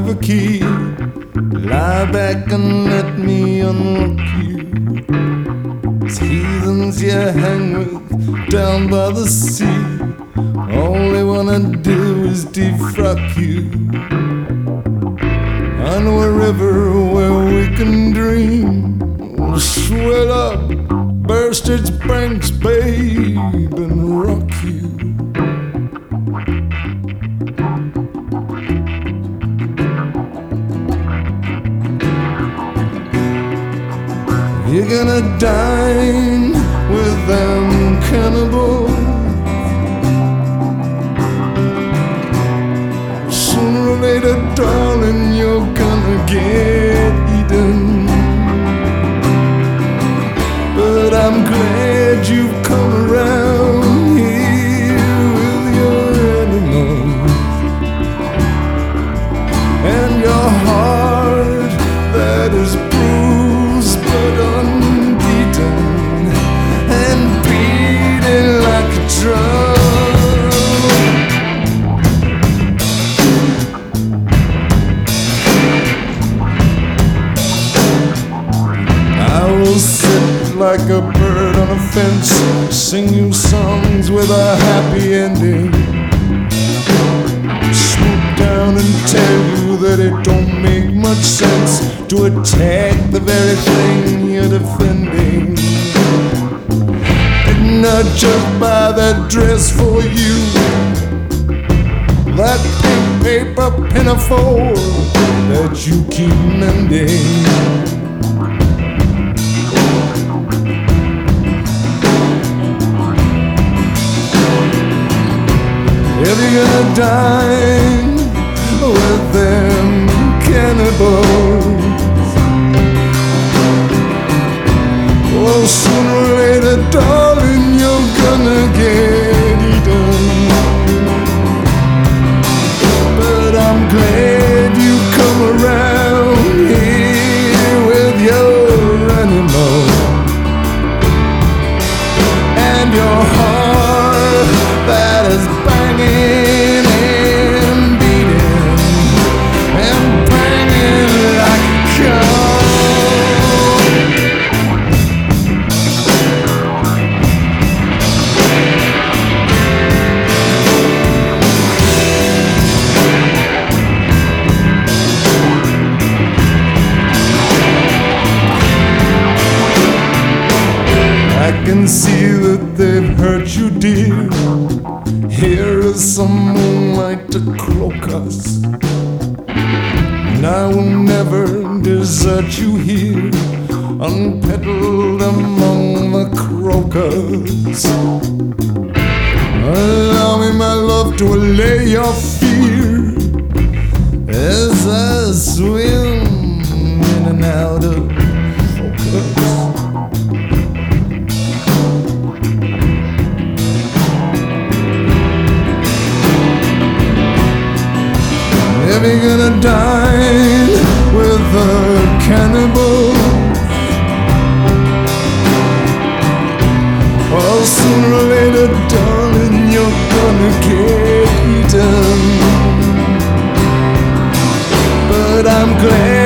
have a key. Lie back and let me unlock you. It's heathens you hang with down by the sea. All they wanna do is defrock you. I know a river where we can dream. We'll swell up, burst its banks, babe, and rock you. You're gonna dine with them cannibals. Sooner or later, darling, you're gonna get eaten. But I'm glad you've come around here with your animals and your heart that is bruised but unbeaten and beating like a drum. I will sit like a bird on a fence, sing you songs with a happy ending, swoop down and tell you that it don't make much sense to attack the very thing you're defending. Didn't I just buy that dress for you, that pink paper pinafore that you keep mending? If you're gonna dine with them cannibals, well, sooner or later, darling, you're gonna get eaten. But I'm glad you come around here with your animal and your heart that is banging and beating and banging like a gun. I can see that they've hurt you, dear. Here is some moonlight to cloak us, and I will never desert you here, unpetaled among the crocus. Allow me, my love, to allay your fear as I swim in and out of focus. If you're gonna dine with the cannibals, well, sooner or later, darling, you're gonna get eaten. But I'm glad